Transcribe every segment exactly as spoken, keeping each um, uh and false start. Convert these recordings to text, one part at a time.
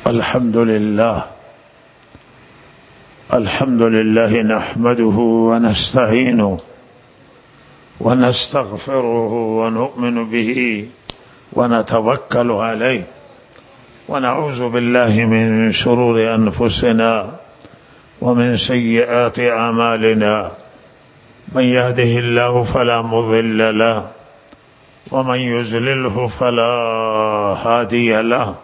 الحمد لله الحمد لله نحمده ونستعينه ونستغفره ونؤمن به ونتوكل عليه ونعوذ بالله من شرور أنفسنا ومن سيئات أعمالنا. من يهده الله فلا مضل له ومن يضلله فلا هادي له،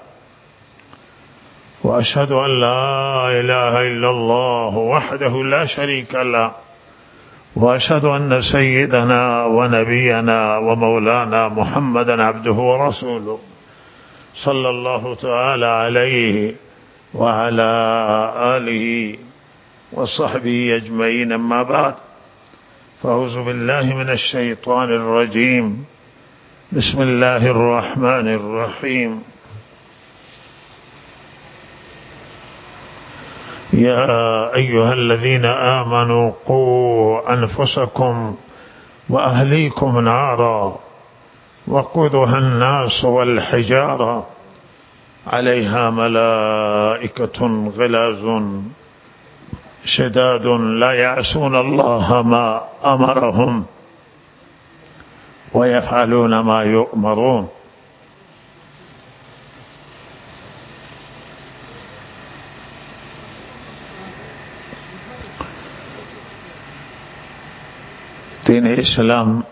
وأشهد أن لا إله إلا الله وحده لا شريك له، وأشهد أن سيدنا ونبينا ومولانا محمدا عبده ورسوله صلى الله تعالى عليه وعلى آله وصحبه أجمعين. أما بعد، فأعوذ بالله من الشيطان الرجيم. بسم الله الرحمن الرحيم. يا أيها الذين آمنوا قوا أنفسكم وأهليكم نارا وقودها الناس والحجارة عليها ملائكة غلاظ شداد لا يعصون الله ما أمرهم ويفعلون ما يؤمرون. دین اسلام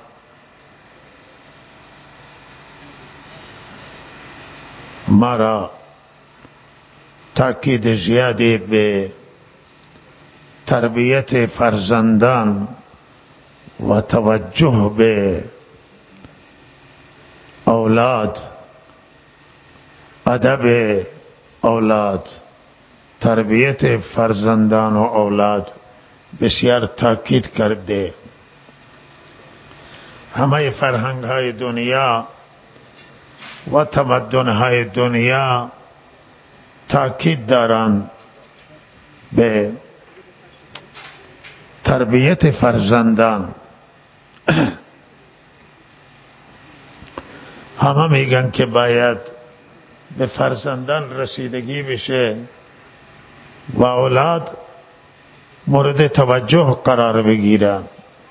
مارا تاکید زیادی به تربیت فرزندان و توجه به اولاد، ادب اولاد، تربیت فرزندان و اولاد بسیار تاکید کرده. همه فرهنگ های دنیا و تمدن های دنیا تاکید دارند به تربیت فرزندان. همه میگن که باید به فرزندان رسیدگی بشه و اولاد مورد توجه قرار بگیرن.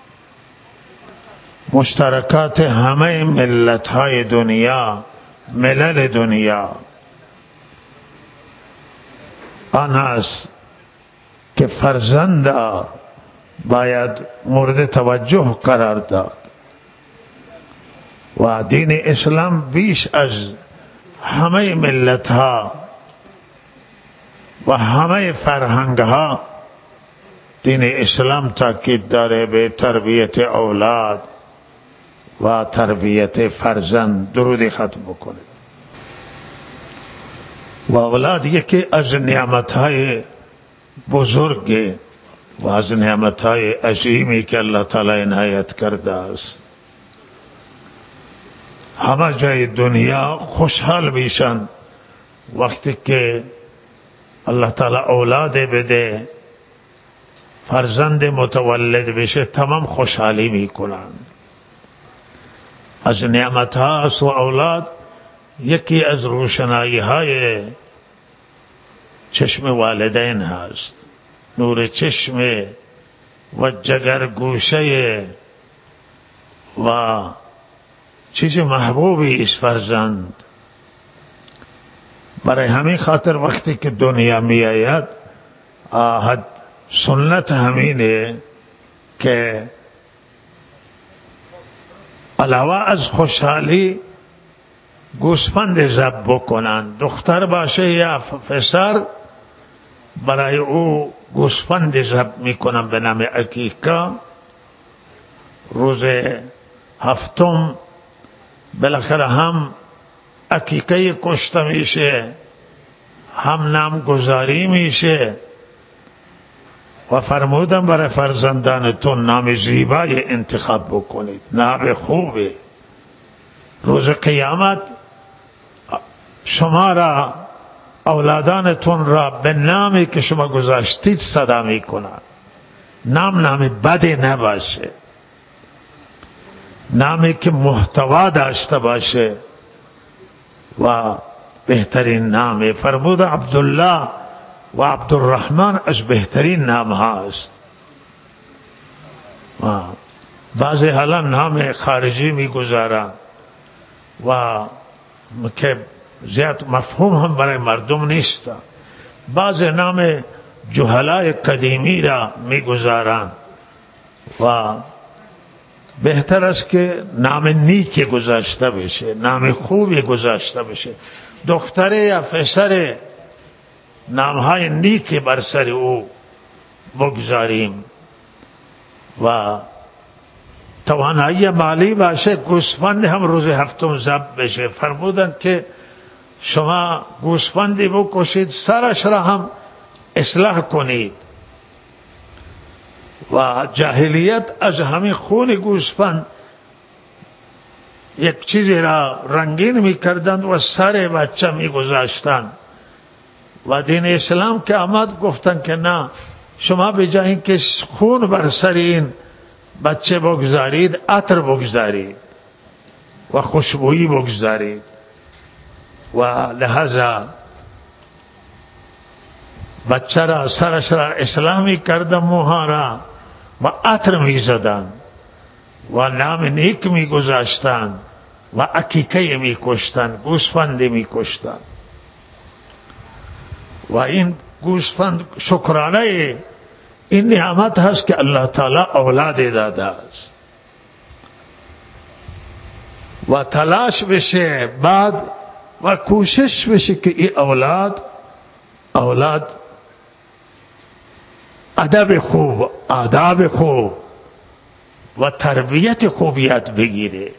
مشترکات همه ملت های دنیا، ملل دنیا آن است که فرزند باید مورد توجه قرار داد و دین اسلام بیش از همه ملت ها و همه فرهنگ ها دین اسلام تاکید داره به تربیت اولاد و تربیت فرزند. درود ختم بکنید. و اولاد یکی از نعمتهای بزرگ و از نعمتهای عظیمی که الله تعالی عنایت کرده است. همه جای دنیا خوشحال میشن وقتی که الله تعالی اولاد بده، فرزند متولد بشه، تمام خوشحالی میکنن. از نعمت ها است و اولاد یکی از روشنایی های چشم والدین هست. نور چشم و جگر گوشه و چیز محبوبی است فرزند. برای همین خاطر وقتی که دنیا می آید آهد سنت همینه که علاوه از خوشحالی گوسفند ذبح بکنند. دختر باشه یا پسر، برای او گوسفند ذبح میکنن به نام عقیقه. روز هفتم بالاخره هم عقیقه کشته میشه، هم نامگذاری میشه و فرمودم برای فرزندانتون نام زیبای انتخاب بکنید، نام خوبه. روز قیامت شما را، اولادانتون را به نامی که شما گذاشتید صدا میکنند. نام نام بدی نباشه، نامی که محتوا داشته باشه و بهترین نام. فرمود عبدالله و عبدالرحمن از بهترین نام هاست. بعضی حالا نام خارجی میگذارن و که زیاد مفهوم هم برای مردم نیست. بعضی نام جهلای قدیمی را میگذارن و بهتر است که نام نیک گذاشته بشه، نام خوبی گذاشته بشه. دختر یا پسر نامهای نیک بر سر او بگذاریم و توانایی مالی باشه. گوسفند هم روز هفتم ذبح بشه. فرمودند که شما گوسفندی بکشید سرش را هم اصلاح کنید. و جاهلیت از همین خون گوسفند یک چیزی را رنگین می کردند و سر بچه می گذاشتند و دین اسلام که آمد گفتند که نه، شما به جای اینکه خون بر سر این بچه بگذارید عطر بگذارید و خوشبویی بگذارید. و لحظه بچه را سرش را اسلامی کردن، موها را و عطر می زدن و نام نیک می گذاشتن و عقیقه می کشتن، گوسفندی می کشتن. و این گوسفند شکرانه این نعمت هست که الله تعالی اولاد داده است. و تلاش بشه بعد و کوشش بشه که این اولاد اولاد ادب خوب، آداب خوب و تربیت خوب یاد بگیره.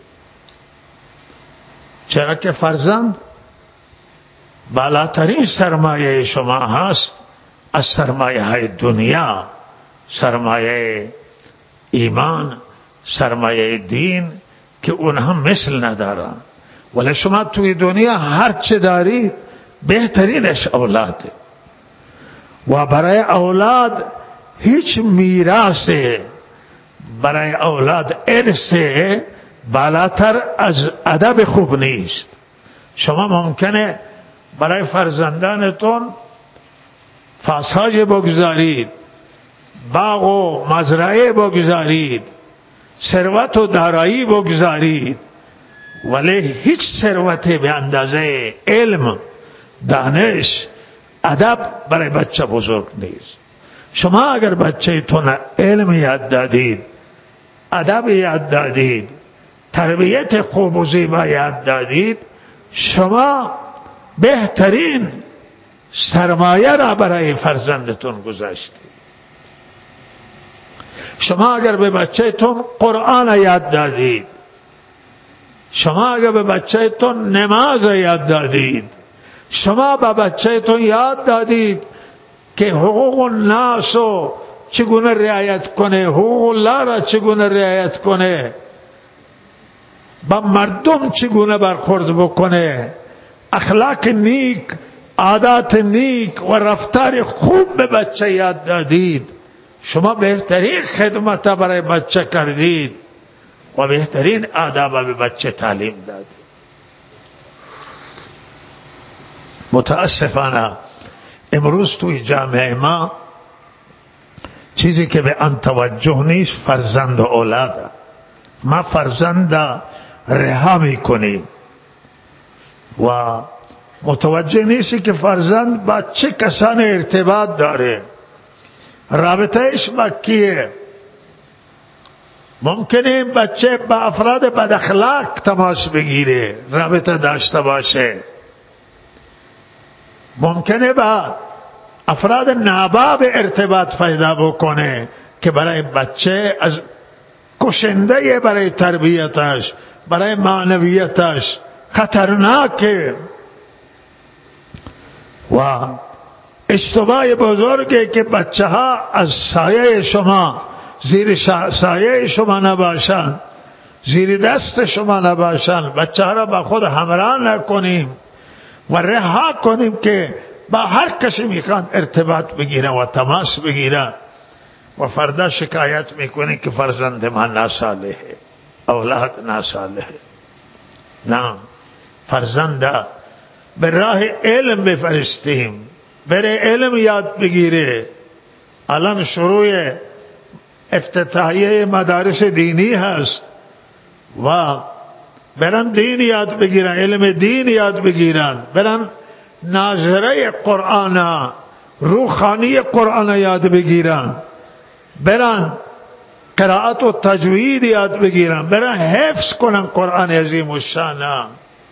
چرا که فرزند بالاترین سرمایه شما هست از سرمایه های دنیا، سرمایه ایمان، سرمایه دین که اونها مثل ندارن. ولی شما توی دنیا هر چه دارید بهترینش اولاده و برای اولاد هیچ میراث برای اولاد ارث بالاتر از ادب خوب نیست. شما ممکنه برای فرزندانتون فاسهای بگذارید، باغ و مزرعه بگذارید، ثروت و دارایی بگذارید، ولی هیچ ثروت به اندازه علم، دانش، ادب برای بچه بزرگ نیست. شما اگر بچه تون علم یاد دادید، ادب یاد دادید، تربیت خوب و زیبا یاد دادید، شما بهترین سرمایه را برای فرزندتون گذاشتید. شما اگر به بچه تون قرآن یاد دادید، شما اگر به بچه تون نماز یاد دادید، شما به بچه تون یاد دادید که حقوق الناس رو چگونه رعایت کنه، حقوق الله را چگونه رعایت کنه، با مردم چگونه برخورد بکنه، اخلاق نیک، عادات نیک و رفتار خوب به بچه یاد دادید، شما بهترین خدمت برای بچه کردید و بهترین آداب به بچه تعلیم دادید. متاسفانه امروز توی جامعه ما چیزی که به آن توجه نیست فرزند و اولاد. ما فرزند رها میکنیم و متوجه نیستی که فرزند با چه کسان ارتباط داره، رابطهش با کیه. ممکنه بچه با افراد بد اخلاق تماس بگیره، رابطه داشته باشه، ممکنه با افراد ناباب ارتباط پیدا بکنه که برای بچه از کشنده برای تربیتش، برای معنویتش خطرناکه و اشتباه بزرگه که بچه ها از سایه شما، زیر سایه شما نباشند، زیر دست شما نباشند. بچه ها را با خود همراه نکنیم و رها کنیم که با هر کسی میخواد ارتباط بگیره و تماس بگیره و فردا شکایت میکنه که فرزند ما ناصالحه، اولاد ناصالحه. نه، فرزند به راه علم بفرستیم، بره علم یاد بگیره. الان شروع افتتاحیه مدارس دینی هست و برن دین یاد بگیرن، علم دین یاد بگیرن، برن ناظره قرآن، روخانی قرآن یاد بگیرن، برن قرائت و تجوید یاد بگیرن، برن حفظ کنن قرآن عظیم الشان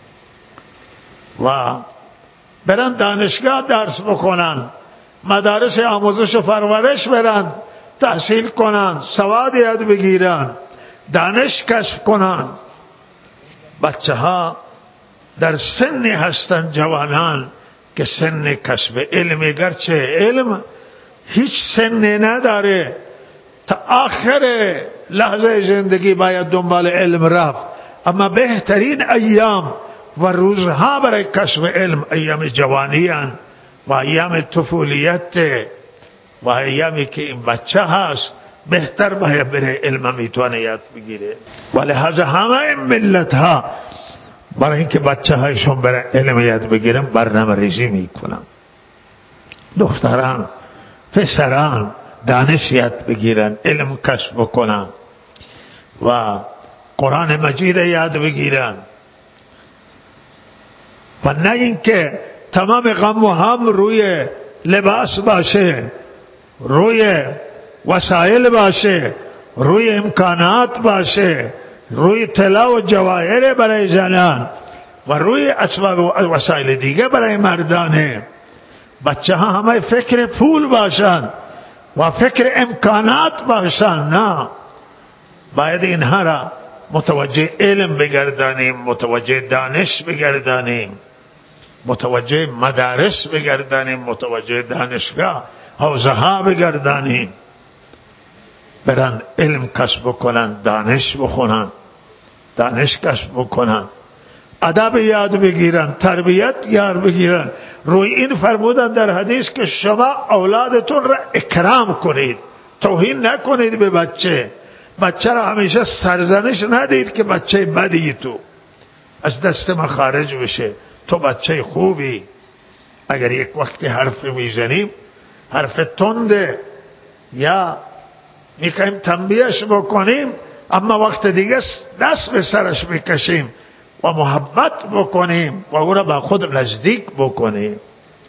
و برن دانشگاه درس بکنن، مدارس آموزش و پرورش برن تحصیل کنن، سواد یاد بگیرن، دانش کسب کنن. بچه ها در سنی هستن، جوانان که سن کسب علم، گرچه علم هیچ سنی نداره، تا آخر لحظه زندگی باید دنبال علم رفت، اما بهترین ایام و روزها برای کسب علم ایام جوانیان و ایام طفولیت و ایامی که این بچه هست، بهتر باید بره علم میتونه یاد بگیره. ولی لحاظ همه این ملت ها برای اینکه بچه هایشون بره علم یاد بگیرن برنامه ریزی میکنن، دختران پسران دانش یاد بگیرن، علم کسب بکنن و قرآن مجید یاد بگیرن و نه اینکه تمام غم و هم روی لباس باشه، روی وسایل باشه، روی امکانات باشه، روی طلا و جواهر برای زنان و روی اسباب و وسایل دیگه برای مردانه. بچه ها همه فکر پول باشن و فکر امکانات باشن، نه، باید اینها را متوجه علم بگردانیم، متوجه دانش بگردانیم، متوجه مدارس بگردانیم، متوجه دانشگاه حوزه ها بگردانیم، برن علم کسب بکنن، دانش بخونن، دانش کسب بکنن، ادب یاد بگیرن، تربیت یاد بگیرن. روی این فرمودن در حدیث که شما اولادتون را اکرام کنید، توهین نکنید به بچه. بچه را همیشه سرزنش ندید که بچه بدی تو از دست ما خارج بشه، تو بچه خوبی. اگر یک وقتی حرف میزنیم حرف تنده یا میخوایم تنبیهش بکنیم، اما وقت دیگه دست به سرش میکشیم و محبت بکنیم و او را با خود نزدیک بکنیم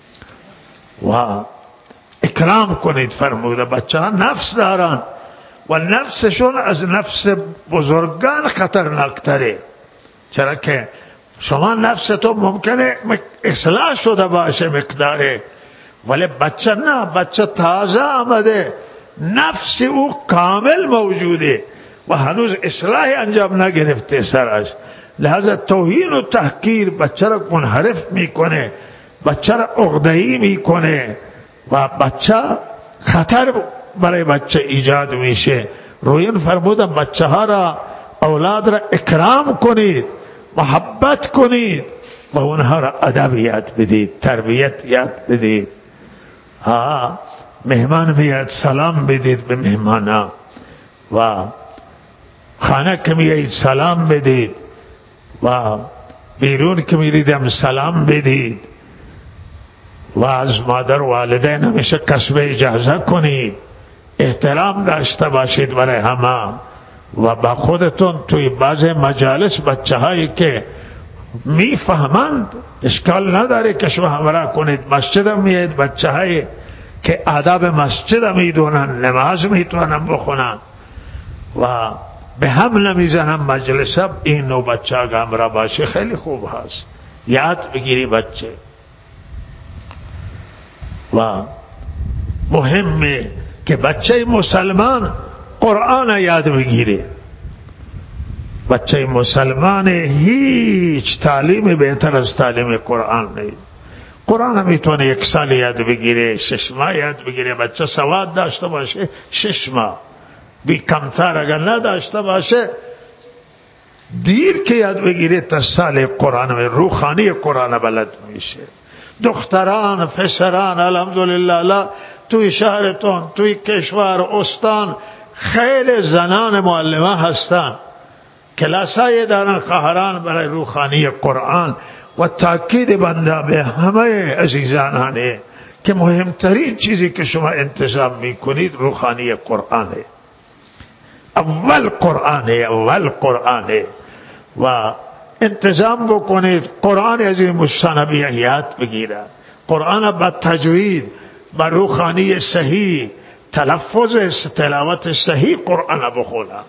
و اکرام کنید. فرموده بچه ها نفس دارن و نفسشون از نفس بزرگان خطرناکتره، چرا که شما نفس تو ممکنه اصلاح شده باشه مقداره، ولی بچه نه، بچه تازه آمده، نفس او کامل موجوده و هنوز اصلاح انجام نگرفته سرش. لہذا توهین و تحقیر بچه را منحرف میکنه، بچه را عقده‌ای میکنه و بچه خطر برای بچه ایجاد میشه. روین فرمودن بچه ها را، اولاد را اکرام کنید، محبت کنید و اونها را ادب یاد بدید، تربیت یاد بدید. ها مهمان میاد سلام بدید به مهمانا و خانه که میایید سلام بدید و بیرون که میریدم سلام بدید و از مادر و والدین همیشه کسب اجازه کنید، احترام داشته باشید برای همه و با خودتون توی بعض مجالس بچه هایی که میفهمند اشکال نداره که شما همراه کنید. مسجد میید بچه هایی که آداب مسجد میدونن، نماز میتونن بخونن و به هم نمیزنن مجلس، این نوع بچه ها همراه باشه خیلی خوب هست، یاد بگیری بچه. و مهمه که بچه مسلمان قرآن یاد بگیره. بچه مسلمان هیچ تعلیم بهتر از تعلیم قرآن نیست. قرآن میتونه یک سال یاد بگیره، شش ماه یاد بگیره، بچه سواد داشته باشه شش ماه، بی کمتر اگر نداشته باشه دیر که یاد بگیره تا سال قرآن و روحانی قرآن بلد میشه. دختران پسران الحمدلله توی شهرتون، توی کشور استان خیلی زنان معلمه هستن، کلاسای دارن خواهران برای روحانی قرآن و تاکید بنده به همه عزیزانانه که مهمترین چیزی که شما انتظام میکنید روحانی قرآنه. اول قرآنه، اول قرآنه و انتظام بکنید قرآن عظیم الشان یاد بگیرد، قرآن با تجوید، با روحانی صحیح، تلفظ تلاوت صحیح قرآن بخونا.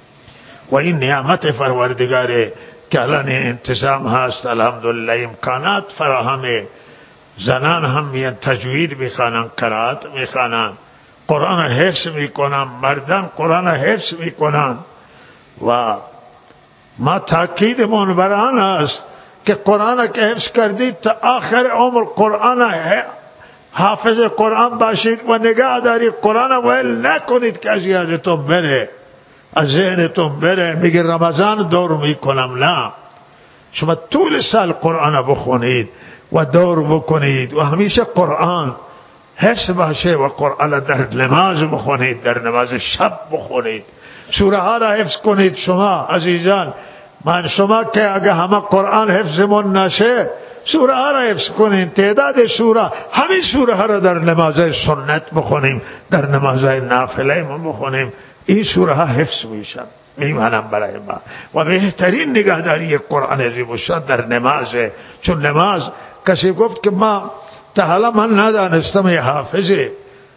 و این نعمت پروردگاره که الان انتظام هست، الحمدلله امکانات فراهمه. زنان هم میان تجوید میخوانن، قرائت میخوانن، قرآن حفظ میکنن، مردان قرآن حفظ میکنن. و ما تاکیدمون بر آن است که قرآن که حفظ کردید تا آخر عمر قرآن حافظ قرآن باشید و نگاه دارید، قرآن ویل نکنید که از یادتون بره، از ذهنتون بره. میگه رمضان دور میکنم، نه، شما طول سال قرآن بخونید و دور بکنید و همیشه قرآن حفظ باشه و قرآن در نماز بخونید، در نماز شب بخونید، سوره ها را حفظ کنید. شما عزیزان، من شما که اگه همه قرآن حفظمون نشه، سوره ها را حفظ کنید، تعداد سوره، همین سوره ها را در نماز سنت بخونیم، در نماز نافله بخونیم، این سوره ها حفظ میشن، میمانم برای ما. و بهترین نگهداری قرآن عظیم الشان در نمازه. چون نماز کسی گفت که ما تا حالا من ندانستم یه حافظه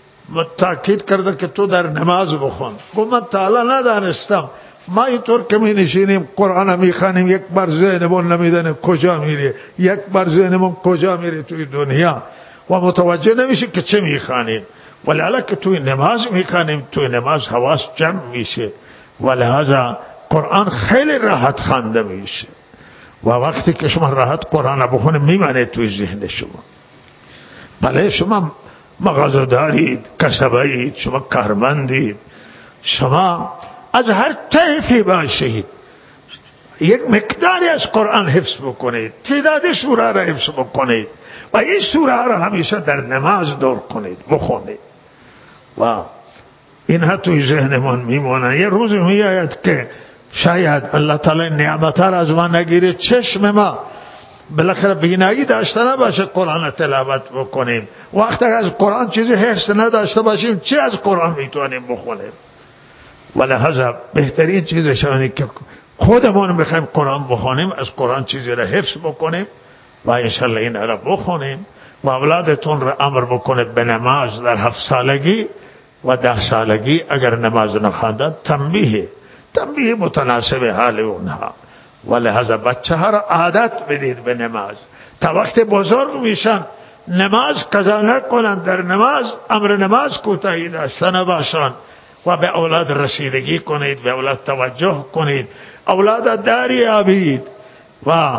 تاکید کرده که تو در نماز بخون. گفت من تا حالا ندانستم. ما اینطور که می نشینیم قرآن می خوانیم، یک بار ذهنمون نمیدونه کجا میره، یک بار ذهنمون کجا میره توی دنیا و متوجه نمیشه که چه می خوانیم. ولهذا که توی نماز می خوانیم، توی نماز حواس جمع میشه و لہذا قرآن خیلی راحت خوانده میشه. و وقتی که شما راحت قرآن بخونید میمانه توی ذهن شما. بله شما مغازه دارید، کسبایید، شما کارمندید، شما از هر طیفی باشید، یک مقداری از قرآن حفظ بکنید، تعداد سوره را حفظ بکنید و این سوره را همیشه در نماز دور کنید، بخونید و اینها توی ذهنمان میمونه. یه روز میآید که شاید الله تعالی نعمت را از ما نگیره، چشم ما بالاخره بینایی داشته نباشه قرآن تلاوت بکنیم، وقتی از قرآن چیزی حفظ نداشته باشیم چه از قرآن میتونیم بخونیم؟ ولهذا بهترین چیزش اینه که خودمون بخوایم قرآن بخونیم، از قرآن چیزی را حفظ بکنیم و انشالله این را بخونیم و اولادتون را امر بکنید به نماز در هفت سالگی و ده سالگی. اگر نماز نخواندند تنبیه تنبیه متناسب حال اونها. ولهذا بچه ها را عادت بدید به نماز تا وقت بزرگ میشن نماز قضا نکنند، در نماز امر نماز کوتاهی داشته نباشند و به اولاد رسیدگی کنید، به اولاد توجه کنید، اولاد داری آبید و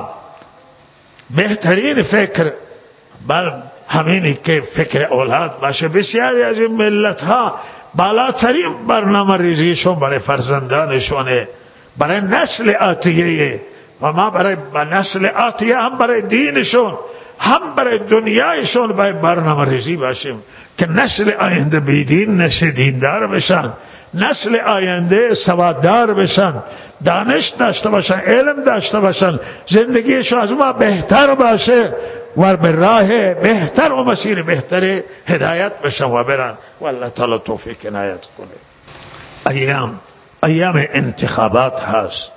بهترین فکر بر همینی که فکر اولاد باشه. بسیاری از این ملت ها بالاترین برنامه ریزیشون برای فرزندانشونه، برای نسل آتیه و ما برای نسل آتیه هم برای دینشون هم برای دنیایشون باید برنامه ریزی باشیم که نسل آینده بیدین نشه، دیندار بشن، نسل آینده سواددار بشن، دانش داشته باشن، علم داشته باشن، زندگیشون از ما بهتر باشه و به راه بهتر و مسیر بهتر هدایت بشن و برن. والله تعالی توفیق عنایت کنه. ایام ایام انتخابات هست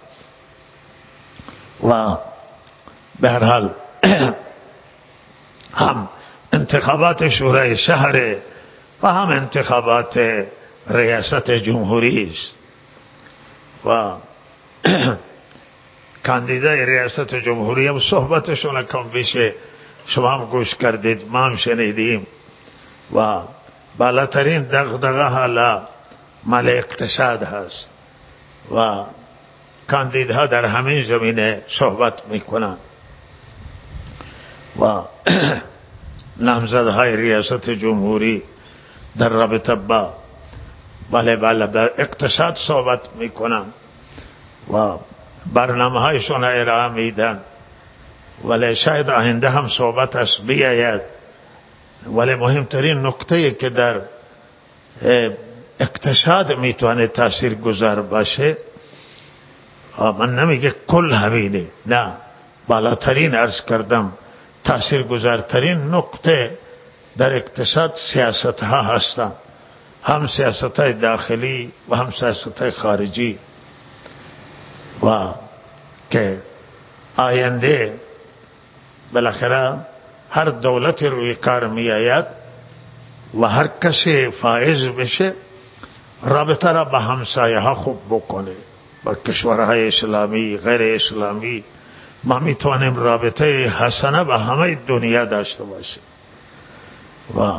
و به هر حال هم انتخابات شورای شهر و هم انتخابات ریاست جمهوری است و کاندیدای ریاست جمهوری هم صحبتشون کم بیش شما هم گوش کردید، ما هم شنیدیم و بالاترین دغدغه حالا مال اقتصاد هست و کاندیدها در همین زمینه صحبت میکنن و نامزدهای ریاست جمهوری در رابطه با بله بله اقتصاد صحبت میکنن و برنامه هایشون ارائه میدن، ولی شاید آینده هم صحبت است بیاید. ولی مهمترین نکته که در اقتصاد میتونه تاثیر گذار باشه، من نمیگه کل همینه، نه، بالاترین عرض کردم تاثیرگذارترین نقطه در اقتصاد سیاست ها هستند، هم سیاست های داخلی و هم سیاست های خارجی، و که آینده بالاخره هر دولت روی کار می آید و هر کسی فائز بشه رابطه را با همسایه ها خوب بکنه، با کشورهای اسلامی غیر اسلامی. ما می توانیم رابطه حسنه با همه دنیا داشته باشیم و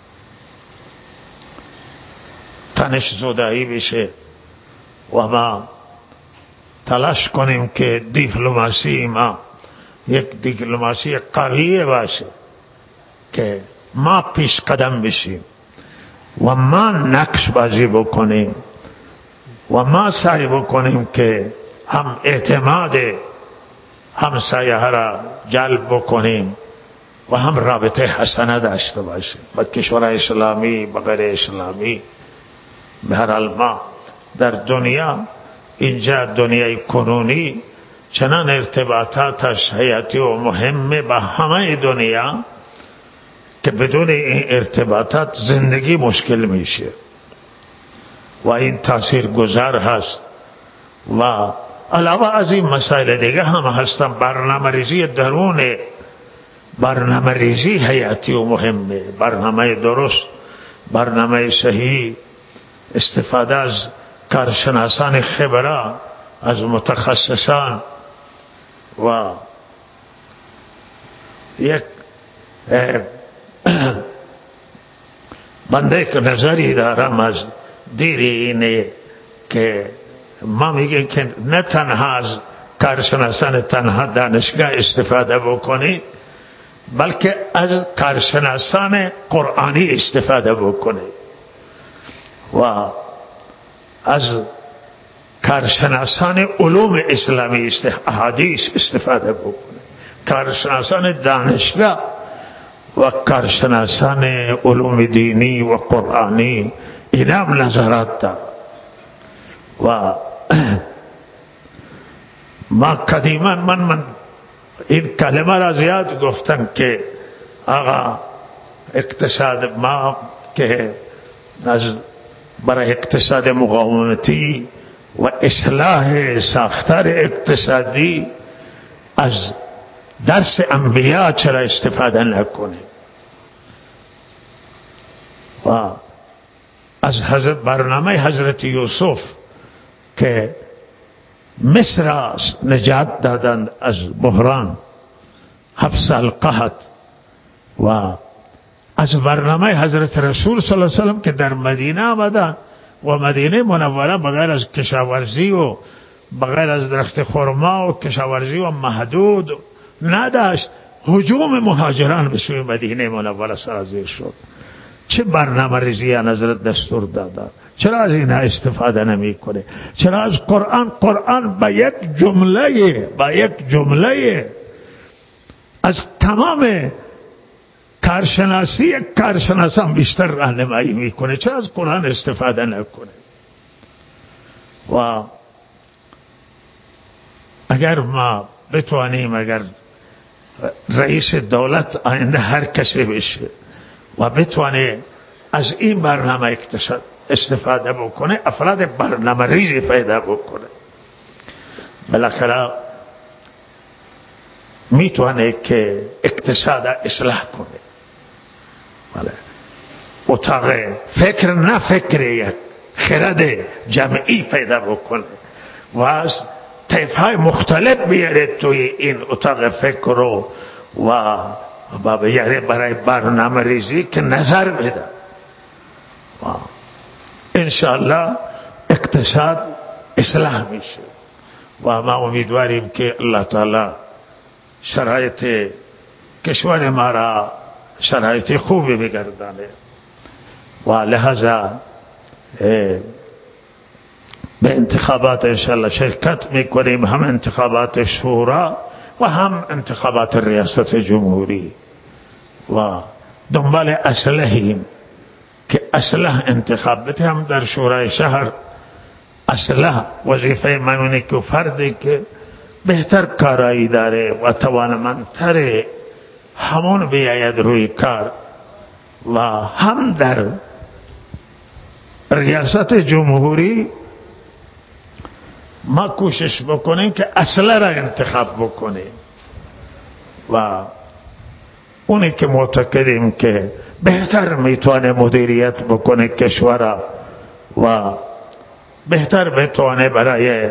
تنش زدایی بشه و ما تلاش کنیم که دیپلماسی ما یک دیپلماسی قوی باشه که ما پیش قدم بشیم و ما نقش بازی بکنیم و ما سعی بکنیم که هم اعتماد همسایه ها را جلب بکنیم و هم رابطه حسنه داشته باشیم با کشورهای اسلامی با غیر اسلامی. به هر حال ما در دنیا اینجا دنیای کنونی چنان ارتباطاتش حیاتی و مهمه با همه دنیا که بدون این ارتباطات زندگی مشکل میشه و این تاثیر گذار هست. و علاوه از این مسائل دیگه هم هستن. برنامه ریزی درون، برنامه ریزی حیاتی و مهمه، برنامه درست، برنامه صحیح، استفاده از کارشناسان خبره، از متخصصان. و یک بنده که نظری دارم از دیری اینه که ما میگیم که نه تنها از کارشناسان تنها دانشگاه استفاده بکنید، بلکه از کارشناسان قرآنی استفاده بکنید و از کارشناسان علوم اسلامی احادیث استفاده بکنید، کارشناسان دانشگاه و کارشناسان علوم دینی و قرآنی. این هم نظرات دارد و ما قدیما من من این کلمه را زیاد گفتم که آقا اقتصاد ما که از برای اقتصاد مقاومتی و اصلاح ساختار اقتصادی از درس انبیاء چرا استفاده نکنه و از حضرت برنامه حضرت یوسف که مصر نجات دادند از بحران هفت سال قحط، و از برنامه حضرت رسول صلی الله علیه وسلم که در مدینه آمدند و مدینه منوره بغیر از کشاورزی و بغیر از درخت خرما و کشاورزی و محدود نداشت، هجوم مهاجران به سوی مدینه منوره سرازیر شد. چه برنامه ریزی حضرت دستور دادند؟ چرا از این استفاده نمی کنه؟ چرا از قرآن قرآن با یک جمله با یک جمله از تمام کارشناسی کارشناسان بیشتر راهنمایی میکنه؟ چرا از قرآن استفاده نکنه؟ و اگر ما بتوانیم، اگر رئیس دولت آینده هر کسی بشه و بتوانه از این برنامه اقتصاد استفاده بکنه، افراد برنامه ریزی پیدا بکنه، بالاخره میتونه که اقتصاد اصلاح کنه. بله، اتاق فکر نه فکر یک خرد جمعی پیدا بکنه و از طیف‌های مختلف بیاره توی این اتاق فکر رو و بابا یعنی برای برنامه ریزی که نظر بده. انشاءالله اقتصاد اصلاح میشه و ما امیدواریم که الله تعالی شرایط کشور ما را شرایط خوبی بگردانه و لہذا به انتخابات انشاءالله شرکت میکنیم، هم انتخابات شورا و هم انتخابات ریاست جمهوری، و دنبال اصلحیم که اصلح انتخاب بده. هم در شورای شهر اصلح وظیفه من اینه که فردی که بهتر کارایی داره و توانمندتر همون بیاید روی کار. و هم در ریاست جمهوری ما کوشش بکنیم که اصله را انتخاب بکنیم و اونی که معتقدیم که بهتر میتونه مدیریت بکنه کشور و بهتر بتونه برای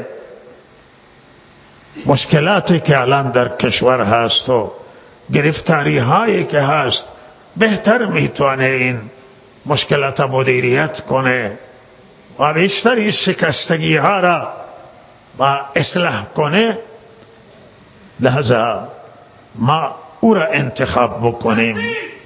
مشکلاتی که الان در کشور هست و گرفتاری هایی که هست بهتر میتونه این مشکلات مدیریت کنه و بیشتر این شکستگی ها را و اصلاح کنه، لحظه ما او را انتخاب بکنیم.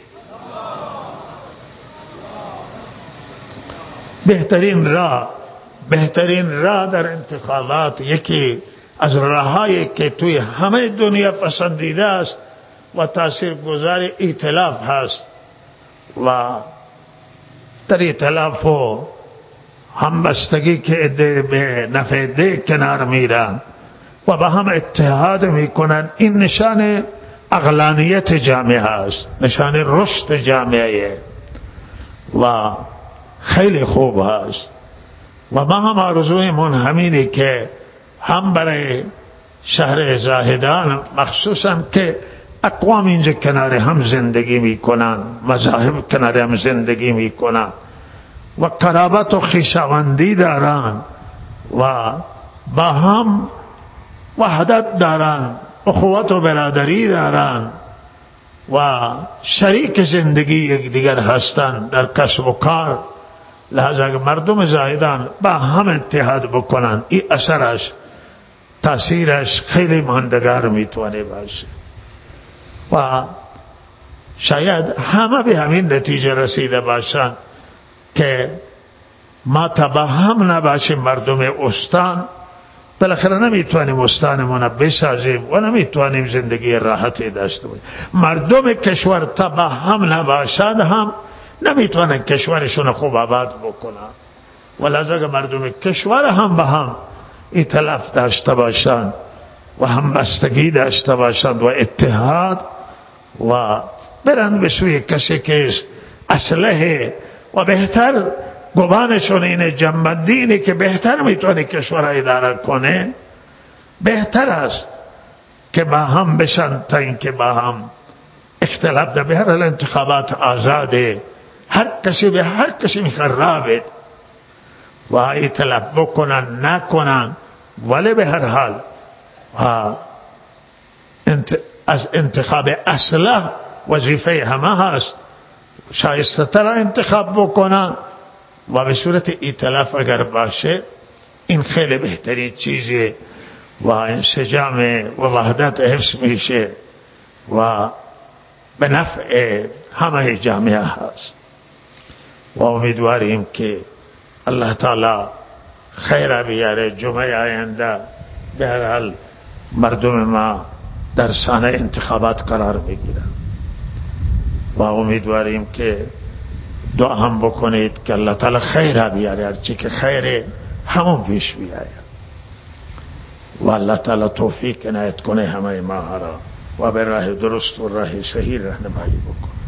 بهترین راه بهترین راه در انتخابات یکی از راههایی که توی همه دنیا پسندیده است و تاثیرگذار ائتلاف هست و در ائتلاف و همبستگی که به نفع ده کنار میرن و با هم اتحاد میکنن، این نشان عقلانیت جامعه است، نشان رشد جامعه و خیلی خوب هست. و ما هم آرزویمون همینه که هم برای شهر زاهدان مخصوصا که اقوام اینجا کنار هم زندگی میکنن، مذاهب کنار هم زندگی میکنن و قرابت و خویشاوندی دارن و با هم وحدت دارن، اخوت و برادری دارن و شریک زندگی یکدیگر هستند در کسب و کار. لحاظا اگر مردم زاهدان با هم اتحاد بکنن، این اثرش تاثیرش خیلی ماندگار میتونه باشه و شاید همه به همین نتیجه رسیده باشند که ما تا با هم نباشیم مردم استان، بالاخره نمیتونیم استانمون بسازیم و نمیتونیم زندگی راحتی داشته باشیم. مردم کشور تا با هم نباشند هم نمیتونن کشورشون خوب آباد بکنن، ولذا اگر مردم کشور هم با هم ائتلاف داشته باشند و همبستگی داشته باشند و اتحاد و برن به سوی کسی که اصلح و بهتر گمانشون اینه، جنبندی اینه که بهتر میتونه کشور اداره کنه، بهتر است که با هم بشن تا اینکه با هم اختلاف ده. به هر حال انتخابات آزاده، هر کسی به هر کسی میخواد راه بده و ائتلاف بکنن نکنن، ولی به هر حال از انتخاب اصلاح وظیفه همه هست، شایسته تر انتخاب بکنن و به صورت ائتلاف اگر باشه این خیلی بهترین چیزه و انسجام و وحدت حفظ میشه و به نفع همه جامعه هست. و امیدواریم که الله تعالی خیر بیاره. جمعه آینده به هر حال مردم ما در سانه انتخابات قرار بگیرن و امیدواریم که دعا هم بکنید که الله تعالی خیر بیاره، هرچی که خیر همون پیش بیاره و الله تعالی توفیق عنایت کنه همه ما را و به راه درست و راه صحیح راهنمایی بکنه.